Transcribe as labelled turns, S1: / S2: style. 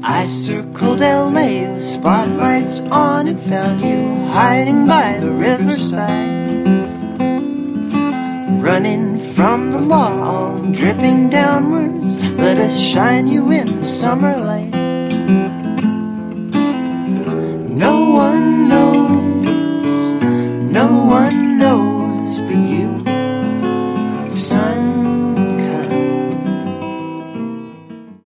S1: I circled LA with spotlights on and found you hiding by the riverside, running from the law, all dripping downwards. Let us shine you in the summer light.